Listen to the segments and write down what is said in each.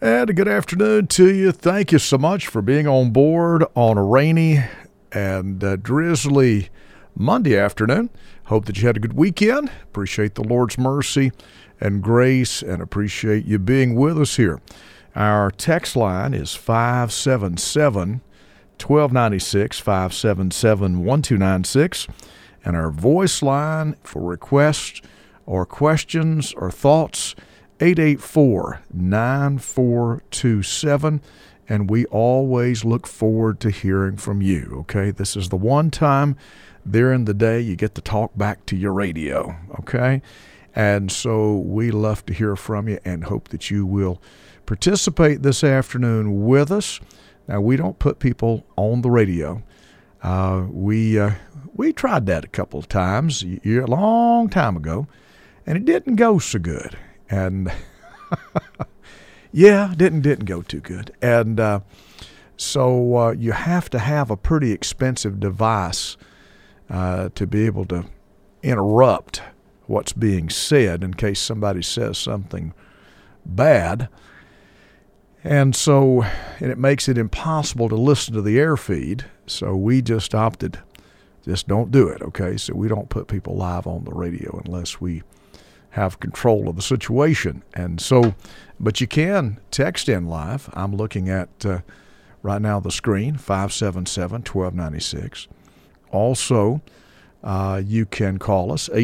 And a good afternoon to you. Thank you so much for being on board on a rainy and drizzly Monday afternoon. Hope that you had a good weekend. Appreciate the Lord's mercy and grace and appreciate you being with us here. Our text line is 577-1296, 577-1296. And our voice line for requests or questions or thoughts, 884-9427, and we always look forward to hearing from you, okay? This is the one time during the day you get to talk back to your radio, okay? And so we love to hear from you and hope that you will participate this afternoon with us. Now, we don't put people on the radio. We tried that a couple of times a long time ago, and it didn't go so good. And yeah, didn't go too good. And so you have to have a pretty expensive device to be able to interrupt what's being said in case somebody says something bad. And it makes it impossible to listen to the air feed. So we just opted, just don't do it, okay? So we don't put people live on the radio unless we have control of the situation. And so, but you can text in live. I'm looking at right now the screen, 577-1296. Also, you can call us,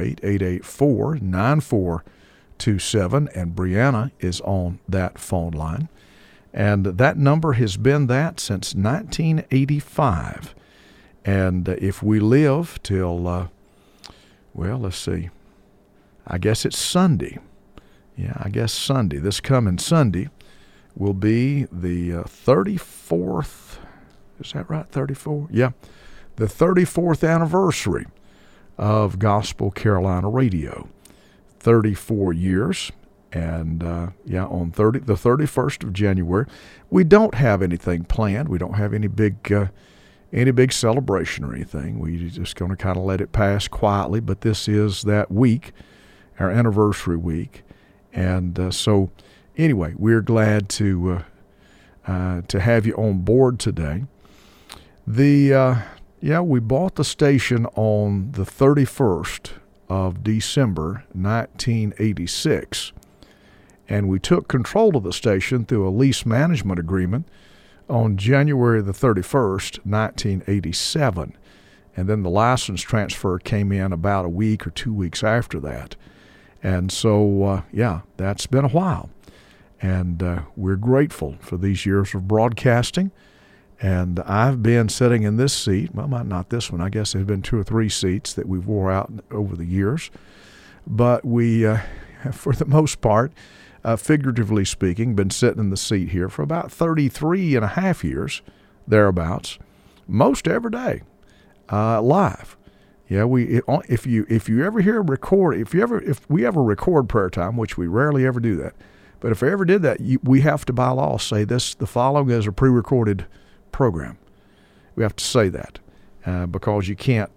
828-884-9427, and Brianna is on that phone line. And that number has been that since 1985. And if we live till, let's see, I guess it's Sunday. Yeah, I guess Sunday. This coming Sunday will be the 34th. Is that right? 34? Yeah. The 34th anniversary of Gospel Carolina Radio. 34 years. And, on the 31st of January, we don't have anything planned. We don't have any big celebration or anything. We're just going to kind of let it pass quietly. But this is that week, our anniversary week. And so anyway, we're glad to have you on board today. We bought the station on the 31st of December, 1986. And we took control of the station through a lease management agreement on January the 31st, 1987. And then the license transfer came in about a week or 2 weeks after that. And so, that's been a while. And we're grateful for these years of broadcasting. And I've been sitting in this seat. Well, not this one. I guess there's been 2 or 3 seats that we've wore out over the years. But we, for the most part, figuratively speaking, been sitting in the seat here for about 33 and a half years, thereabouts, most every day, live. Yeah, if you ever hear a record, if we ever record prayer time, which we rarely ever do that, but if I ever did that, we have to by law say the following is a pre-recorded program. We have to say that because you can't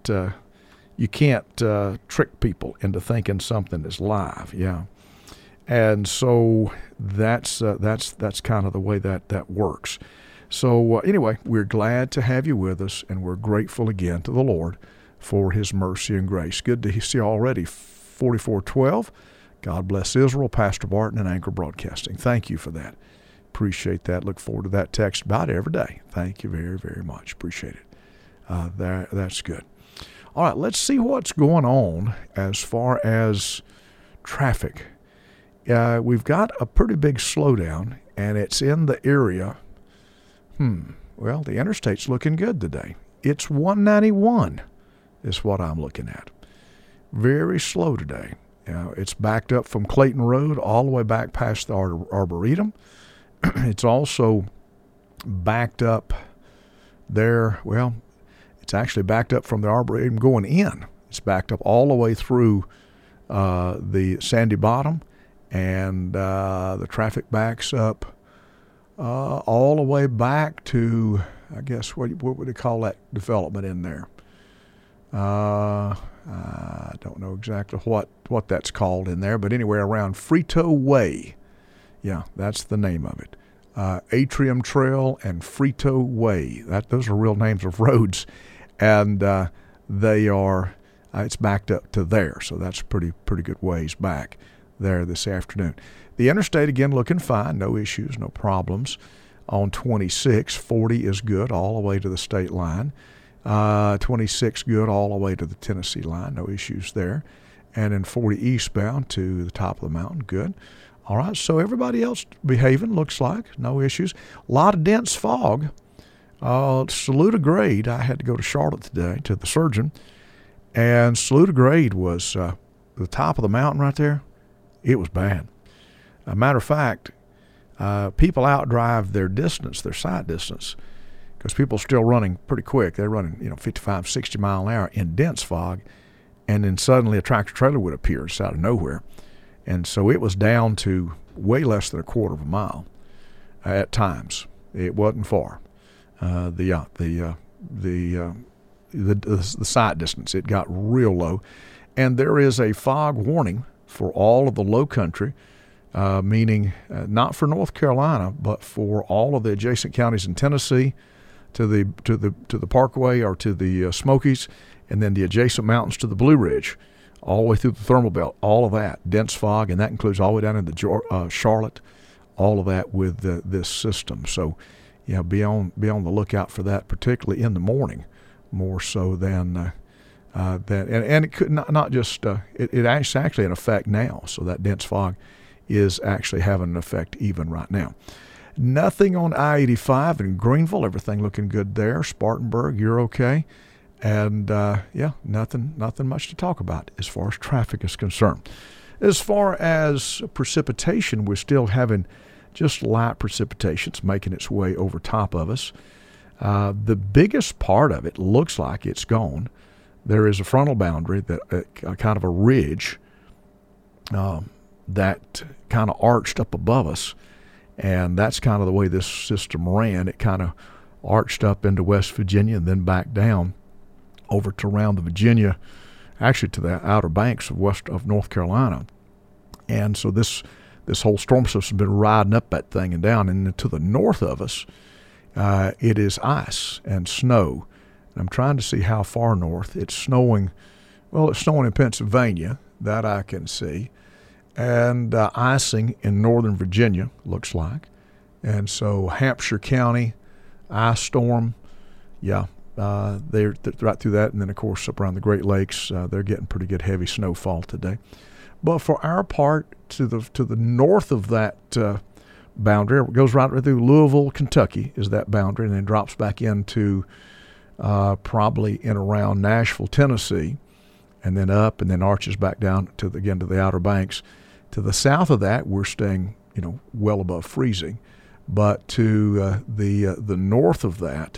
trick people into thinking something is live. Yeah. And so that's kind of the way that works. So anyway, we're glad to have you with us, and we're grateful again to the Lord for His mercy and grace. Good to see you already. 4412. God bless Israel. Pastor Barton and Anchor Broadcasting. Thank you for that. Appreciate that. Look forward to that text about every day. Thank you very, very much. Appreciate it. That's good. All right, let's see what's going on as far as traffic. We've got a pretty big slowdown, and it's in the area. Well, the interstate's looking good today. It's 191 is what I'm looking at. Very slow today. It's backed up from Clayton Road all the way back past the Arboretum. It's also backed up there. Well, it's actually backed up from the Arboretum going in. It's backed up all the way through the Sandy Bottom. And the traffic backs up all the way back to, I guess, what would they call that development in there? I don't know exactly what that's called in there, but anywhere around Frito Way. Yeah, that's the name of it. Atrium Trail and Frito Way. Those are real names of roads, and they are. It's backed up to there, so that's pretty good ways back there this afternoon. The interstate again looking fine, no issues, no problems. On 26, 40 is good all the way to the state line. 26 good all the way to the Tennessee line, no issues there. And then 40 eastbound to the top of the mountain, good. All right, so everybody else behaving, looks like, no issues. A lot of dense fog. Saluda grade, I had to go to Charlotte today to the surgeon, and Saluda grade was the top of the mountain right there. It was bad. As a matter of fact, people outdrive their distance, their sight distance, because people are still running pretty quick. They're running, 55, 60 mile an hour in dense fog, and then suddenly a tractor trailer would appear just out of nowhere. And so it was down to way less than a quarter of a mile at times. It wasn't far. The sight distance, it got real low. And there is a fog warning for all of the low country, meaning not for North Carolina, but for all of the adjacent counties in Tennessee, to the Parkway or to the Smokies, and then the adjacent mountains to the Blue Ridge, all the way through the thermal belt, all of that, dense fog, and that includes all the way down into Charlotte, all of that with this system. So, be on the lookout for that, particularly in the morning, more so than that. And it could not just it's actually in effect now. So that dense fog is actually having an effect even right now. Nothing on I-85 in Greenville. Everything looking good there. Spartanburg, you're okay. And, nothing much to talk about as far as traffic is concerned. As far as precipitation, we're still having just light precipitations making its way over top of us. The biggest part of it looks like it's gone. There is a frontal boundary, that kind of a ridge that kind of arched up above us. And that's kind of the way this system ran. It kind of arched up into West Virginia and then back down over to around the Virginia, actually to the Outer Banks of North Carolina. And so this whole storm system has been riding up that thing and down. And to the north of us, it is ice and snow. And I'm trying to see how far north. It's snowing. Well, it's snowing in Pennsylvania, that I can see. And icing in northern Virginia, looks like. And so Hampshire County, ice storm, they're right through that. And then, of course, up around the Great Lakes, they're getting pretty good heavy snowfall today. But for our part, to the north of that boundary, it goes right through Louisville, Kentucky, is that boundary, and then drops back into probably in around Nashville, Tennessee, and then up, and then arches back down to the Outer Banks. To the south of that, we're staying, well above freezing. But to the north of that,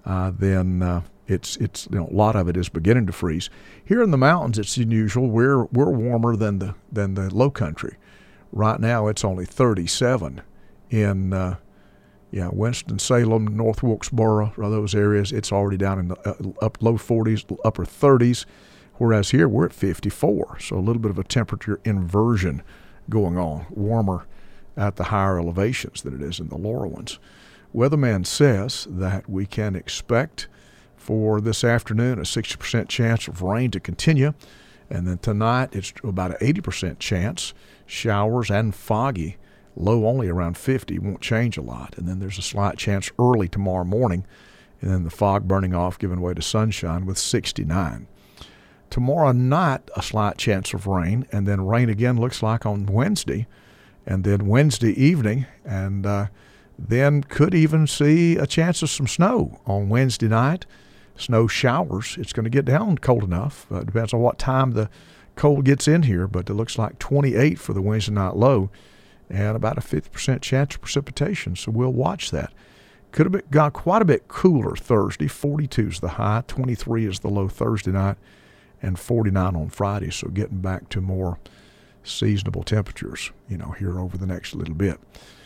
then it's a lot of it is beginning to freeze. Here in the mountains, it's unusual. We're warmer than the low country. Right now, it's only 37 in Winston-Salem, North Wilkesboro, those areas. It's already down in the low 40s, upper 30s. Whereas here we're at 54, so a little bit of a temperature inversion going on, warmer at the higher elevations than it is in the lower ones. Weatherman says that we can expect for this afternoon a 60% chance of rain to continue, and then tonight it's about an 80% chance, showers and foggy, low only around 50, won't change a lot, and then there's a slight chance early tomorrow morning, and then the fog burning off, giving way to sunshine with 69. Tomorrow night, a slight chance of rain, and then rain again looks like on Wednesday, and then Wednesday evening, and then could even see a chance of some snow on Wednesday night. Snow showers. It's going to get down cold enough. Depends on what time the cold gets in here, but it looks like 28 for the Wednesday night low, and about a 50% chance of precipitation, so we'll watch that. Could have got quite a bit cooler Thursday. 42 is the high, 23 is the low Thursday night, and 49 on Friday, so getting back to more seasonable temperatures, here over the next little bit.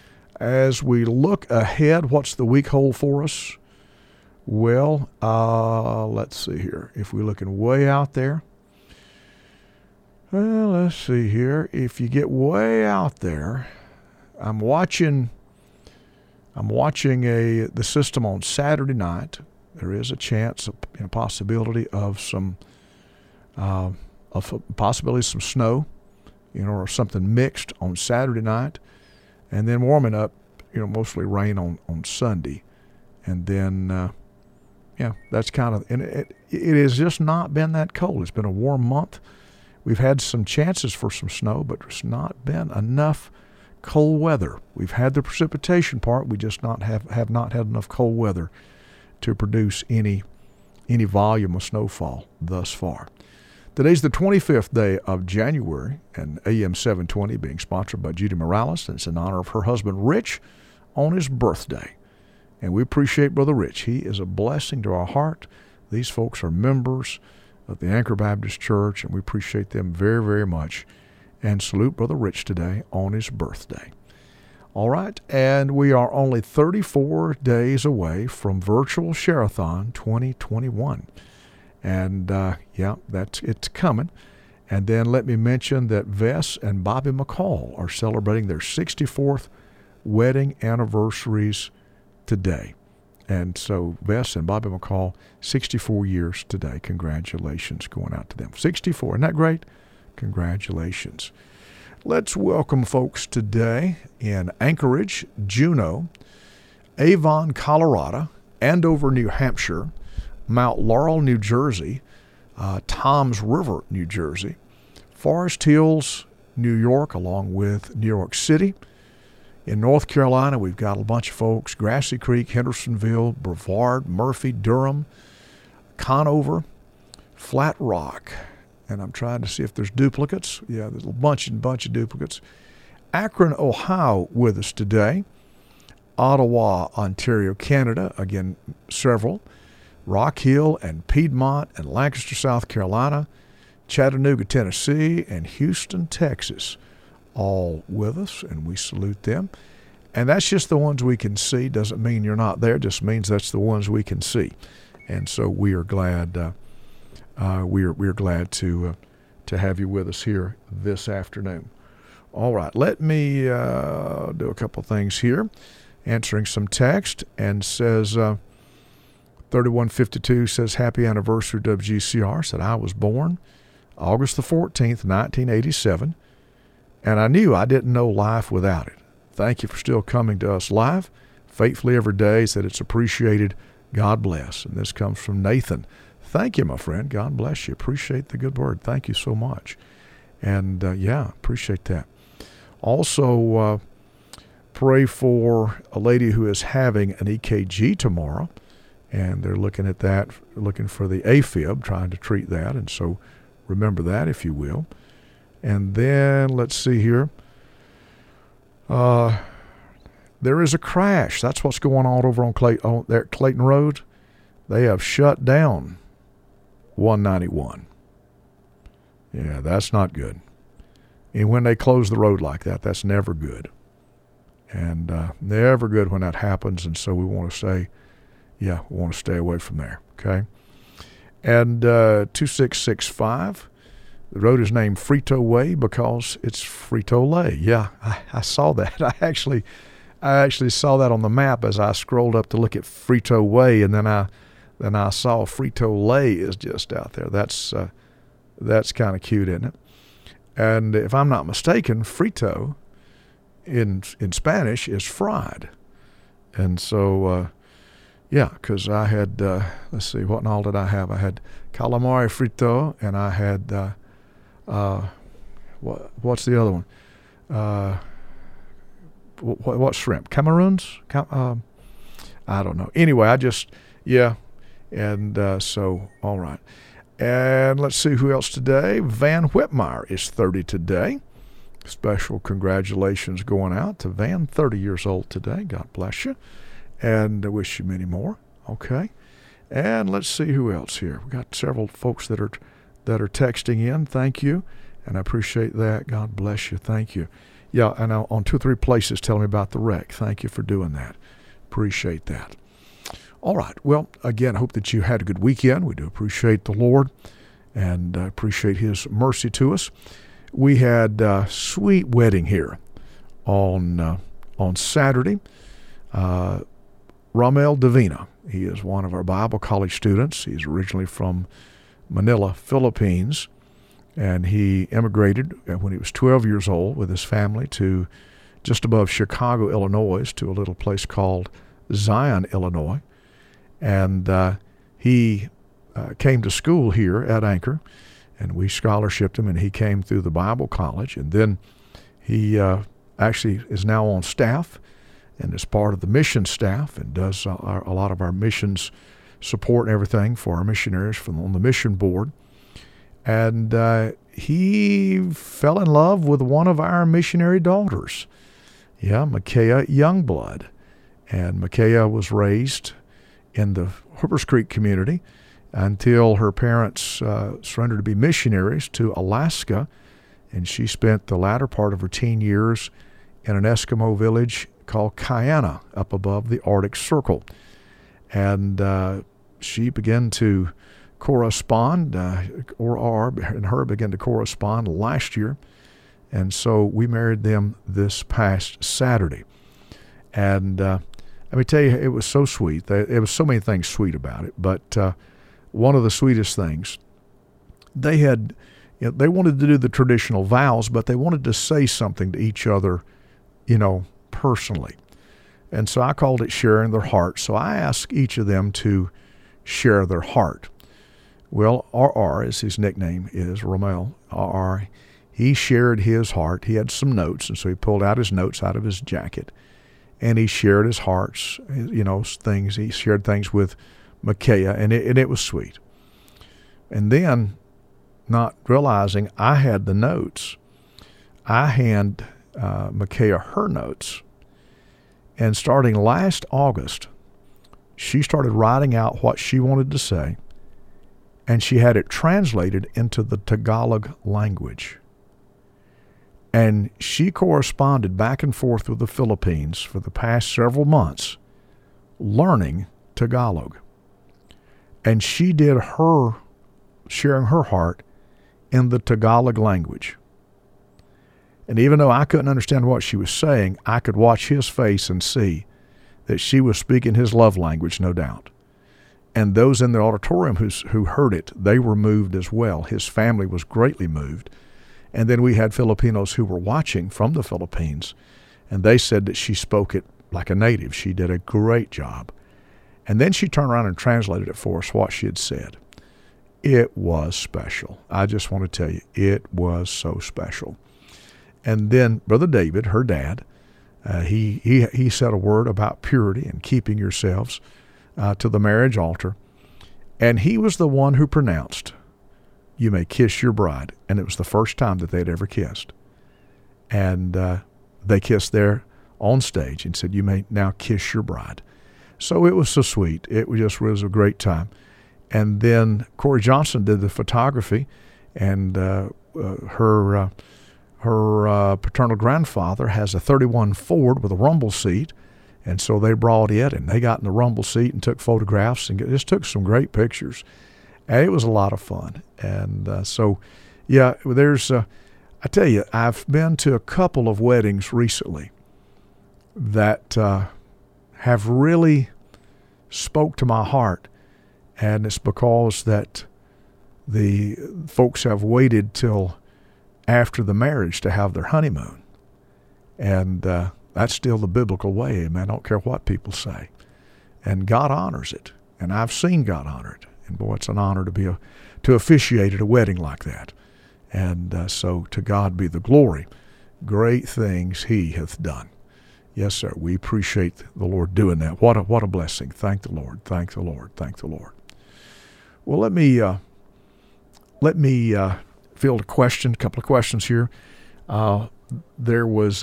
As we look ahead, what's the week hold for us? Well, let's see here. If we're looking way out there, let's see here. If you get way out there, I'm watching the system on Saturday night. There is a chance, a possibility of some snow, or something mixed on Saturday night, and then warming up, mostly rain on Sunday, and then that's kind of, and it has just not been that cold. It's been a warm month. We've had some chances for some snow, but there's not been enough cold weather. We've had the precipitation part. We just have not had enough cold weather to produce any volume of snowfall thus far. Today's the 25th day of January, and AM 720 being sponsored by Judy Morales, and it's in honor of her husband Rich on his birthday. And we appreciate Brother Rich. He is a blessing to our heart. These folks are members of the Anchor Baptist Church, and we appreciate them very, very much. And salute Brother Rich today on his birthday. All right, and we are only 34 days away from Virtual Share-a-thon 2021. And it's coming. And then let me mention that Vess and Bobby McCall are celebrating their 64th wedding anniversaries today. And so Vess and Bobby McCall, 64 years today. Congratulations going out to them. 64, isn't that great? Congratulations. Let's welcome folks today in Anchorage, Juneau, Avon, Colorado, Andover, New Hampshire, Mount Laurel, New Jersey, Toms River, New Jersey, Forest Hills, New York, along with New York City. In North Carolina, we've got a bunch of folks, Grassy Creek, Hendersonville, Brevard, Murphy, Durham, Conover, Flat Rock, and I'm trying to see if there's duplicates. Yeah, there's a bunch of duplicates. Akron, Ohio with us today. Ottawa, Ontario, Canada, again, several. Rock Hill and Piedmont and Lancaster, South Carolina, Chattanooga, Tennessee, and Houston, Texas, all with us, and we salute them. And that's just the ones we can see. Doesn't mean you're not there. Just means that's the ones we can see. And so we are glad. We're glad to have you with us here this afternoon. All right, let me do a couple things here. Answering some text, and says 3152 says, happy anniversary WGCR. Said, I was born August the 14th, 1987, and I knew I didn't know life without it. Thank you for still coming to us live faithfully every day. Said it's appreciated. God bless. And this comes from Nathan. Thank you, my friend. God bless you. Appreciate the good word. Thank you so much. And appreciate that. Also, pray for a lady who is having an EKG tomorrow, and they're looking at that, looking for the AFib, trying to treat that, and so remember that, if you will. And then, let's see here. There is a crash. That's what's going on over on Clayton Road. They have shut down 191. Yeah, that's not good. And when they close the road like that, that's never good. And never good when that happens. And so we want to say, we want to stay away from there. Okay. And 2665, the road is named Frito Way because it's Frito-Lay. Yeah, I saw that. I actually saw that on the map as I scrolled up to look at Frito Way, and then I saw Frito-Lay is just out there. That's kind of cute, isn't it? And if I'm not mistaken, frito in Spanish is fried. And so, because I had, let's see, what all did I have? I had calamari frito, and I had, what's the other one? What shrimp? Cameroons? I don't know. Anyway, and so, all right. And let's see who else today. Van Whitmire is 30 today. Special congratulations going out to Van, 30 years old today. God bless you. And I wish you many more. Okay. And let's see who else here. We've got several folks that are texting in. Thank you. And I appreciate that. God bless you. Thank you. Yeah, and on 2 or 3 places telling me about the wreck. Thank you for doing that. Appreciate that. All right. Well, again, I hope that you had a good weekend. We do appreciate the Lord and appreciate His mercy to us. We had a sweet wedding here on on Saturday, Ramel Davina. He is one of our Bible college students. He's originally from Manila, Philippines, and he immigrated when he was 12 years old with his family to just above Chicago, Illinois, to a little place called Zion, Illinois. And he came to school here at Anchor, and we scholarshiped him, and he came through the Bible college. And then he actually is now on staff and is part of the mission staff and does a lot of our missions support and everything for our missionaries on the mission board. And he fell in love with one of our missionary daughters, Micaiah Youngblood. And Micaiah was raised in the Hoopers Creek community until her parents surrendered to be missionaries to Alaska, and she spent the latter part of her teen years in an Eskimo village called Kayana up above the Arctic Circle. And she began to correspond, and her began to correspond last year. And so we married them this past Saturday. And let me tell you, it was so sweet. There was so many things sweet about it. But one of the sweetest things, they wanted to do the traditional vows, but they wanted to say something to each other, personally. And so I called it sharing their heart. So I asked each of them to share their heart. Well, RR, as his nickname is, Ramel, RR, he shared his heart. He had some notes, and so he pulled out his notes out of his jacket, and he shared his heart's, things. He shared things with Micaiah, and it was sweet. And then, not realizing I had the notes, I hand Micaiah her notes. And starting last August, she started writing out what she wanted to say, and she had it translated into the Tagalog language. And she corresponded back and forth with the Philippines for the past several months, learning Tagalog. And she did her sharing her heart in the Tagalog language. And even though I couldn't understand what she was saying, I could watch his face and see that she was speaking his love language, no doubt. And those in the auditorium who heard it, they were moved as well. His family was greatly moved. And then we had Filipinos who were watching from the Philippines, and they said that she spoke it like a native. She did a great job. And then she turned around and translated it for us, what she had said. It was special. I just want to tell you, it was so special. And then Brother David, her dad, he said a word about purity and keeping yourselves to the marriage altar. And he was the one who pronounced, "You may kiss your bride." And it was the first time that they'd ever kissed. And they kissed there on stage and said, "You may now kiss your bride." So it was so sweet. It was a great time. And then Corey Johnson did the photography, and her paternal grandfather has a 31 Ford with a rumble seat, and so they brought it, and they got in the rumble seat and took photographs and just took some great pictures. And it was a lot of fun. And there's, I tell you, I've been to a couple of weddings recently that have really spoke to my heart, and it's because that the folks have waited till after the marriage to have their honeymoon. And that's still the biblical way, man. I don't care what people say. And God honors it. And I've seen God honor it. And boy, it's an honor to officiate at a wedding like that. And so to God be the glory. Great things he hath done. Yes, sir. We appreciate the Lord doing that. What a blessing. Thank the Lord. Thank the Lord. Thank the Lord. Well, let me field a couple of questions here. There was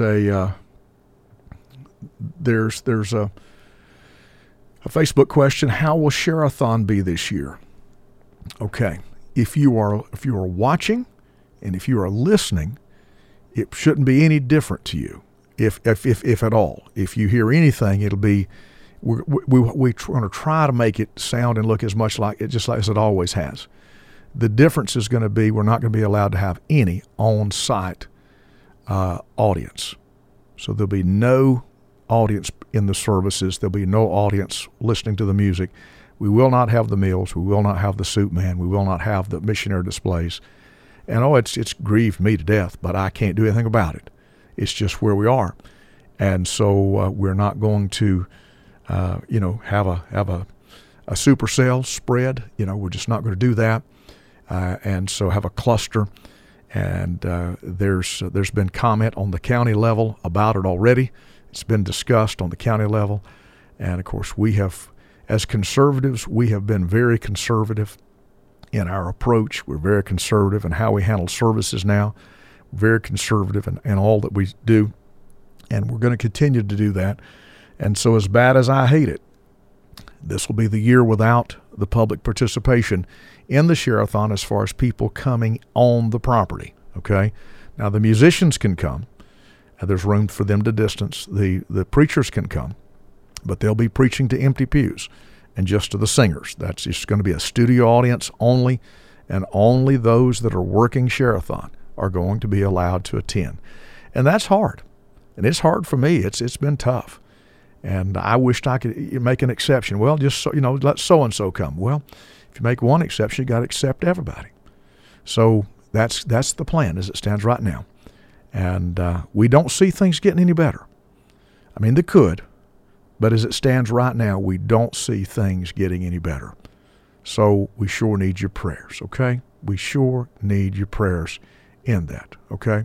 there's a Facebook question. How will Share-a-thon be this year? Okay, if you are watching and if you are listening, it shouldn't be any different to you, if at all. If you hear anything, it'll be we're going to try to make it sound and look as much like it, just like as it always has. The difference is going to be we're not going to be allowed to have any on-site audience. So there'll be no audience in the services. There'll be no audience listening to the music. We will not have the meals. We will not have the soup man. We will not have the missionary displays. And it's grieved me to death, but I can't do anything about it. It's just where we are. And so we're not going to, have a supercell spread. We're just not going to do that. And so have a cluster. And there's been comment on the county level about it already. It's been discussed on the county level. And of course, as conservatives, we have been very conservative in our approach. We're very conservative in how we handle services now. Very conservative in all that we do. And we're going to continue to do that. And so as bad as I hate it, this will be the year without the public participation in the Share-a-thon as far as people coming on the property, okay? Now, the musicians can come. There's room for them to distance. The preachers can come, but they'll be preaching to empty pews and just to the singers. That's just going to be a studio audience only, and only those that are working Share-a-thon are going to be allowed to attend. And that's hard. And it's hard for me. It's been tough. And I wished I could make an exception. Well, just let so-and-so come. Well, if you make one exception, you got to accept everybody. So that's the plan as it stands right now. And we don't see things getting any better. I mean, they could, but as it stands right now, we don't see things getting any better. So we sure need your prayers, okay? We sure need your prayers in that, okay?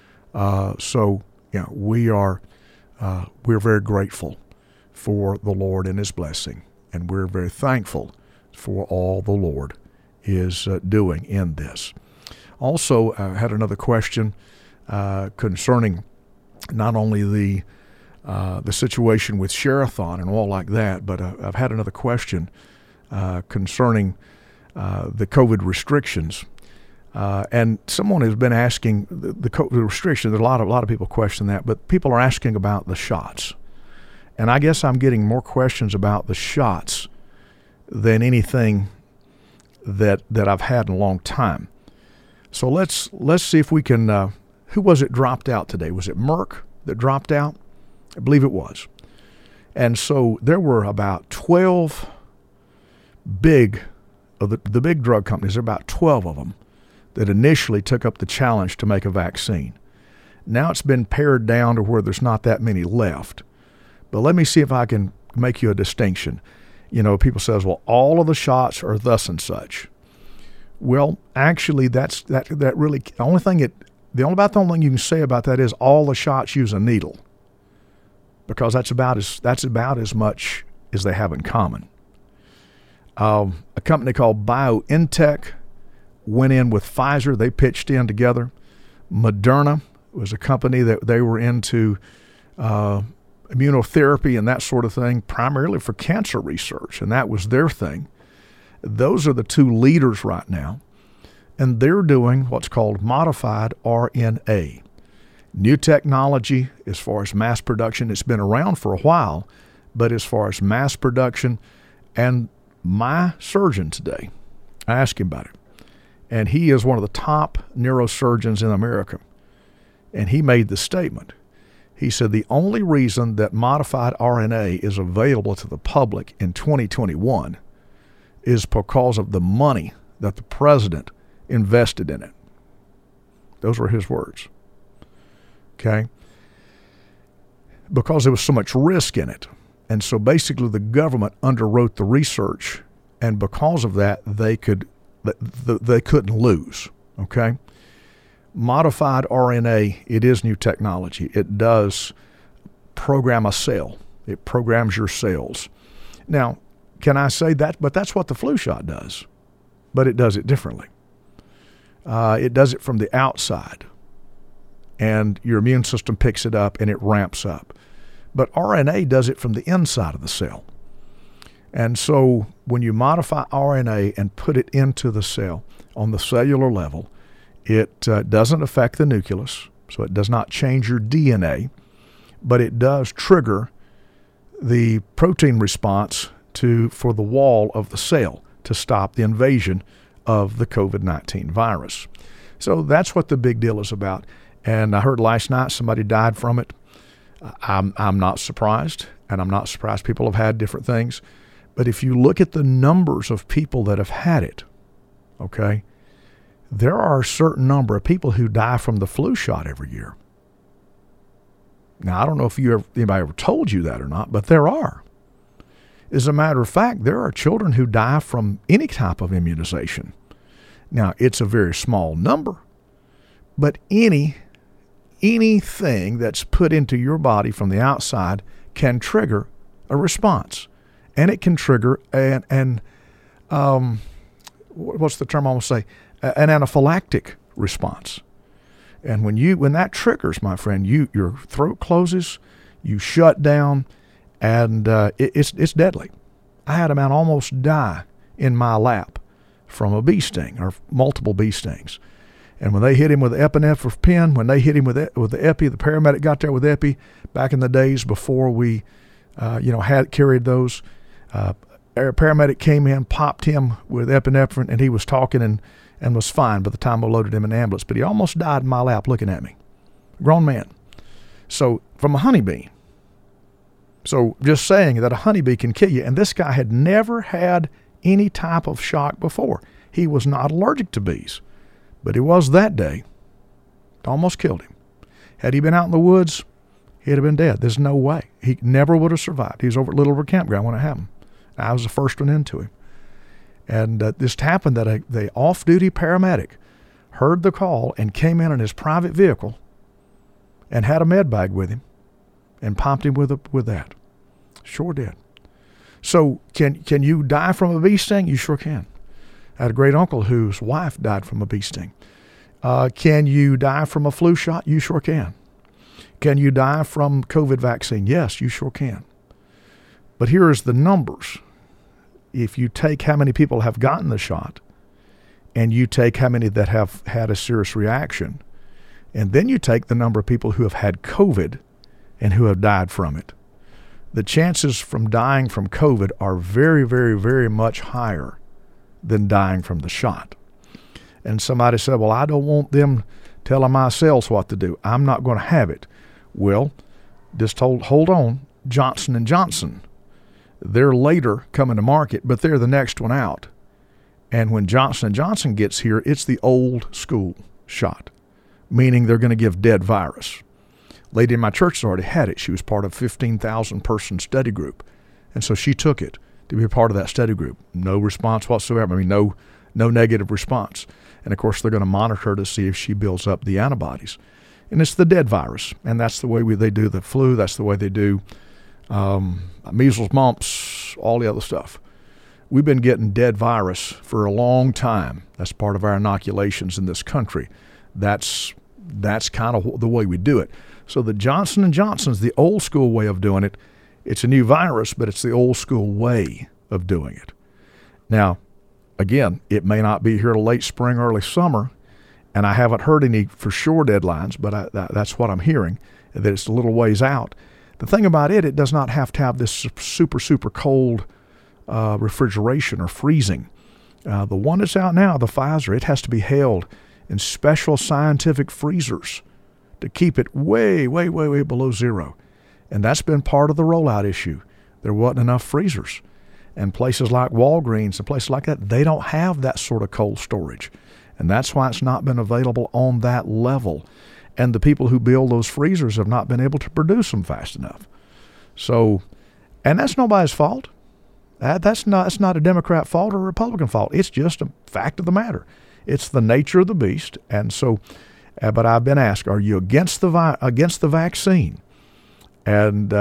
We're very grateful for the Lord and His blessing, and we're very thankful for all the Lord is doing in this. Also, I had another question concerning not only the situation with Share-a-thon and all like that, but I've had another question concerning the COVID restrictions. And someone has been asking the COVID restrictions. A lot of people question that, but people are asking about the shots. And I guess I'm getting more questions about the shots than anything that I've had in a long time. So let's see if we can. Who was it dropped out today? Was it Merck that dropped out? I believe it was. And so there were about 12 big of the big drug companies. There are about 12 of them that initially took up the challenge to make a vaccine. Now it's been pared down to where there's not that many left. But let me see if I can make you a distinction. People says, well, all of the shots are thus and such. Well, actually, that really the only thing you can say about that is all the shots use a needle, because that's about as much as they have in common. A company called BioNTech went in with Pfizer. They pitched in together. Moderna was a company that they were into immunotherapy and that sort of thing, primarily for cancer research, and that was their thing. Those are the two leaders right now, and they're doing what's called modified RNA. New technology as far as mass production. It's been around for a while, but as far as mass production, and my surgeon today, I asked him about it, and he is one of the top neurosurgeons in America, and he made the statement. He said the only reason that modified RNA is available to the public in 2021 is because of the money that the president invested in it. Those were his words. Okay? Because there was so much risk in it. And so basically the government underwrote the research, and because of that, they couldn't lose. Okay? Modified RNA, it is new technology. It does program a cell. It programs your cells. Now, can I say that? But that's what the flu shot does. But it does it differently. It does it from the outside. And your immune system picks it up and it ramps up. But RNA does it from the inside of the cell. And so when you modify RNA and put it into the cell on the cellular level, it doesn't affect the nucleus, so it does not change your DNA, but it does trigger the protein response for the wall of the cell to stop the invasion of the COVID-19 virus. So that's what the big deal is about. And I heard last night somebody died from it. I'm not surprised, and I'm not surprised people have had different things. But if you look at the numbers of people that have had it, okay, there are a certain number of people who die from the flu shot every year. Now, I don't know if anybody ever told you that or not, but there are. As a matter of fact, there are children who die from any type of immunization. Now, it's a very small number, but anything that's put into your body from the outside can trigger a response. And it can trigger what's the term I want to say? An anaphylactic response. And when that triggers, my friend, your throat closes, you shut down, and it's deadly. I had a man almost die in my lap from a bee sting or multiple bee stings. And when they hit him with epinephrine, when they hit him with the epi, the paramedic got there with epi back in the days before we, had carried those. A paramedic came in, popped him with epinephrine, and he was talking and was fine by the time I loaded him in the ambulance. But he almost died in my lap looking at me. Grown man. So from a honeybee. So just saying that a honeybee can kill you. And this guy had never had any type of shock before. He was not allergic to bees. But he was that day. It almost killed him. Had he been out in the woods, he'd have been dead. There's no way. He never would have survived. He was over at Little River Campground when it happened. I was the first one into him. And this happened that the off-duty paramedic heard the call and came in his private vehicle and had a med bag with him and popped him with that. Sure did. So can you die from a bee sting? You sure can. I had a great uncle whose wife died from a bee sting. Can you die from a flu shot? You sure can. Can you die from COVID vaccine? Yes, you sure can. But here is the numbers. If you take how many people have gotten the shot, and you take how many that have had a serious reaction, and then you take the number of people who have had COVID and who have died from it, the chances from dying from COVID are very, very, very much higher than dying from the shot. And somebody said, well, I don't want them telling my cells what to do. I'm not going to have it. Well, just hold on. Johnson & Johnson. They're later coming to market, but they're the next one out. And when Johnson & Johnson gets here, it's the old school shot, meaning they're going to give dead virus. Lady in my church has already had it. She was part of a 15,000-person study group. And so she took it to be a part of that study group. No response whatsoever. I mean, no negative response. And, of course, they're going to monitor her to see if she builds up the antibodies. And it's the dead virus. And that's the way they do the flu. That's the way they do measles, mumps, all the other stuff. We've been getting dead virus for a long time. That's part of our inoculations in this country. That's kind of the way we do it. So the Johnson & Johnson's the old school way of doing it. It's a new virus, but it's the old school way of doing it. Now, again, it may not be here till late spring, early summer, and I haven't heard any for sure deadlines, but that's what I'm hearing, that it's a little ways out. The thing about it does not have to have this super, super cold refrigeration or freezing. The one that's out now, the Pfizer, it has to be held in special scientific freezers to keep it way, way, way, way below zero. And that's been part of the rollout issue. There wasn't enough freezers. And places like Walgreens and places like that, they don't have that sort of cold storage. And that's why it's not been available on that level. And the people who build those freezers have not been able to produce them fast enough. So, and that's nobody's fault. It's not a Democrat fault or a Republican fault. It's just a fact of the matter. It's the nature of the beast. And so, but I've been asked, are you against the vaccine? And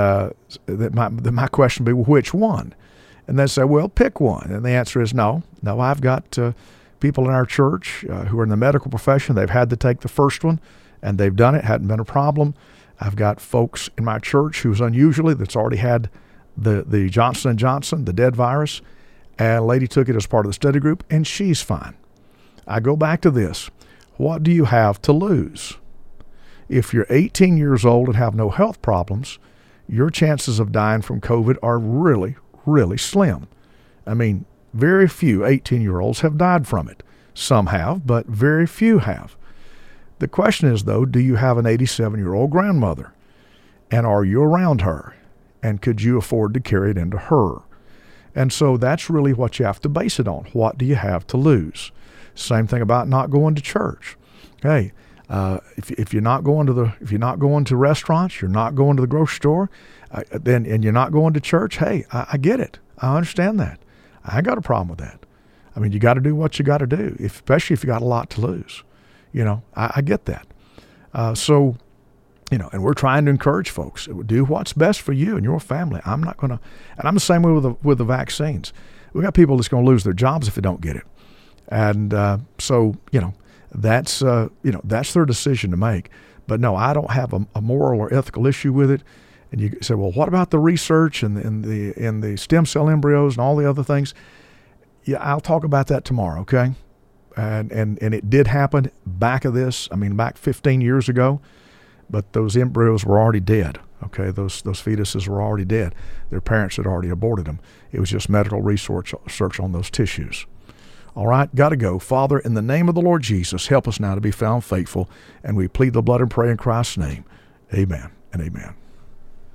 my question would be, well, which one? And they say, well, pick one. And the answer is no. No, I've got people in our church who are in the medical profession. They've had to take the first one, and they've done it. Hadn't been a problem. I've got folks in my church who's unusually that's already had the Johnson & Johnson, the dead virus, and a lady took it as part of the study group, and she's fine. I go back to this. What do you have to lose? If you're 18 years old and have no health problems, your chances of dying from COVID are really, really slim. I mean, very few 18-year-olds have died from it. Some have, but very few have. The question is, though, do you have an 87-year-old grandmother? And are you around her? And could you afford to carry it into her? And so that's really what you have to base it on. What do you have to lose? Same thing about not going to church. Hey, if you're not going to restaurants, you're not going to the grocery store, and you're not going to church. Hey, I get it. I understand that. I ain't got a problem with that. I mean, you got to do what you got to do, especially if you got a lot to lose. I get that. So, and we're trying to encourage folks, do what's best for you and your family. I'm not going to, and I'm the same way with the vaccines. We got people that's going to lose their jobs if they don't get it. And so, that's their decision to make. But no, I don't have a moral or ethical issue with it. And you say, well, what about the research and the stem cell embryos and all the other things? Yeah, I'll talk about that tomorrow, okay? And it did happen back 15 years ago, but those embryos were already dead, okay? Those fetuses were already dead. Their parents had already aborted them. It was just medical research on those tissues. All right, got to go. Father, in the name of the Lord Jesus, help us now to be found faithful, and we plead the blood and pray in Christ's name. Amen and amen.